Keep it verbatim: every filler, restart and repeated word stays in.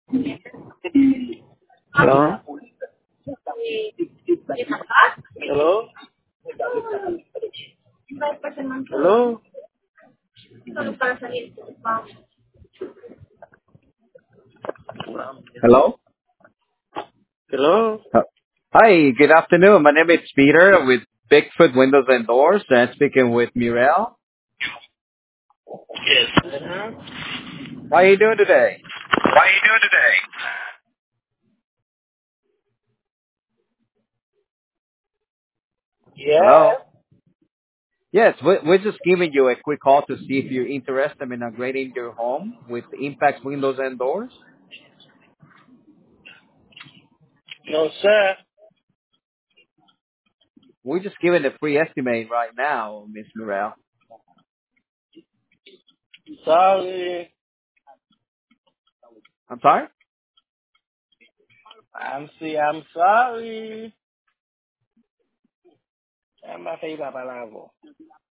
Hello? Hello? Hello? Hello? Hello? Uh, Hi, good afternoon. My name is Peter with Bigfoot Windows and Doors, and speaking with Mirel. Yes. Uh-huh. How are you doing today? How are you doing today? Yeah. Hello? Yes, we- we're just giving you a quick call to see if you're interested in upgrading your home with Impact Windows and Doors. No, sir. We're just giving a free estimate right now, Miss Mirel. Sorry. I'm sorry? I'm see. I'm sorry. I'm not paying Papa Lavo.